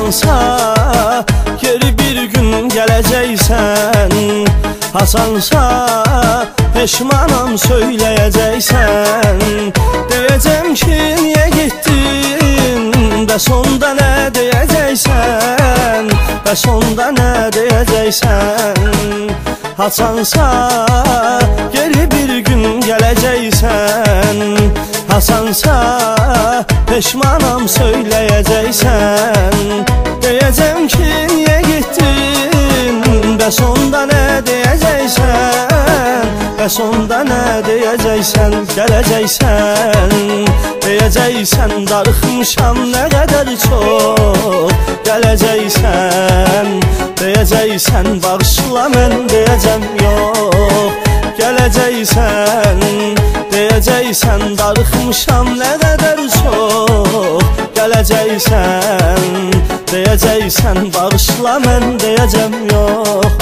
Hasansa geri bir gün geleceksen, Hasansa peşmanam söyleyeceksen. Diyeceğim ki niye gittin, ve sonda ne diyeceksen, ve sonda ne diyeceksen. Hasansa geri bir gün geleceksen, Hasansa peşmanam söyleyeceksen. Diyeceğim ki niye gittin, ve sonda ne diyeceksen, ve sonda ne diyeceksen. Geleceksen, diyeceksen darıxmışam ne kadar çok. Geleceksen, diyeceksen bağışla mən diyeceğim yok. Geleceksen, diyeceksen darıxmışam ne kadar çok. Geleceksen, diyeceksen bağışla mən diyeceğim yok.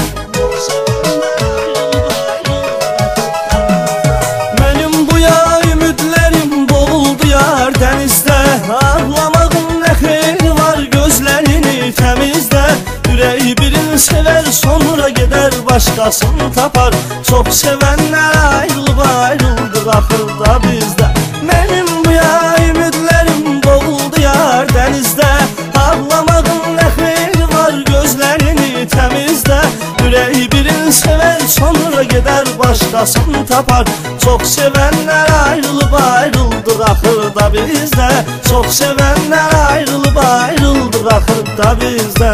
Benim bu ya ümidlerim boğuldu yar denizde. Ağlamağın ne xeyri var gözlerini temizle. Yüreği birini sever sonra gider başkasını tapar. Çok sevenler ayrılıp ayrıldık ahırda bizde. Benim bu ya ümidlerim boğuldu yar denizde. Ağlamağın ne xeyri var gözlerini temizle. Yüreği birini sever sonra gider başkasını tapar. Çok sevenler ayrılıp ayrıldık ahırda bizde. Çok sevenler ayrılıp ayrıldık ahırda bizde.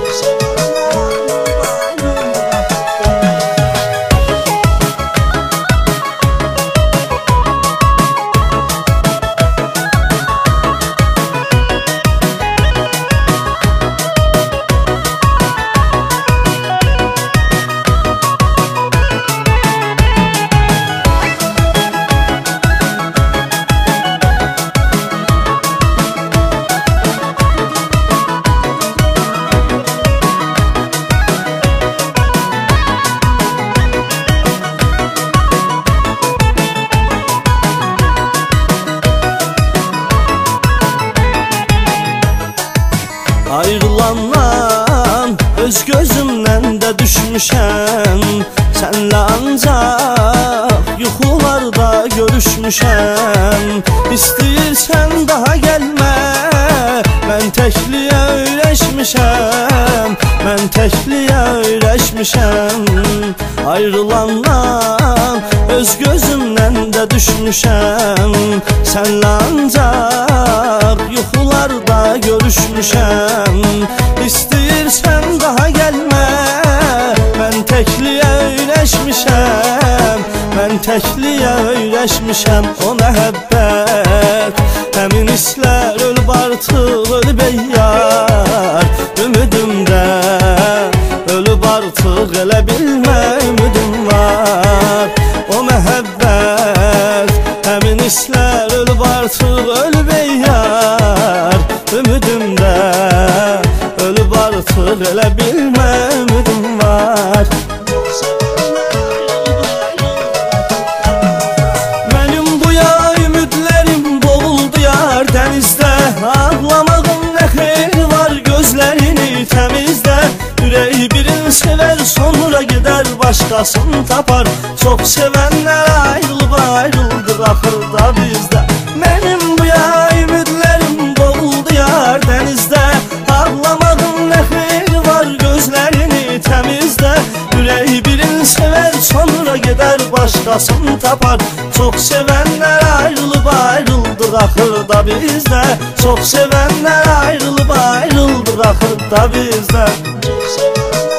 Ayrılandan öz gözümden de düşmüşəm. Senle ancak yuxularda görüşmüşəm. İstəyirsən daha gelme, mən təkliyə öyrəşmişəm. Mən təkliyə öyrəşmişəm. Ayrılandan öz gözümden de düşmüşəm. Senle ancak yuxularda görüşmüşəm. İstəyirsən daha gelme, mən təkliyə öyrəşmişəm. Mən təkliyə öyrəşmişəm. O məhəbbət həmin hisslər ölüb artıq ölüb ey yar. Ümidimdə ölüb artıq elə bilmə ümidim var. O məhəbbət həmin hisslər ölüb artıq ölüb ey yar. Ümidimdə ölüb artıq elə bilmə ümidim var. Benim bu ya ümidlerim boğuldu yar denizde. Ağlamağın ne xeyri var gözlerini temizle. Yüreği birini sever sonra gider başkasını tapar. Çok sevenler ayrılıp ayrıldık ahırda bizde. Benim bu ya ümidlerim boğuldu yar denizde. Ağlamağın ne xeyri var gözlerini temizle. Yüreği birini sever sonra gider başkasını tapar. Çok sevenler ayrılıp ayrıldık ahırda bizde. Çok sevenler ayrılıp ayrıldık ahırda bizde.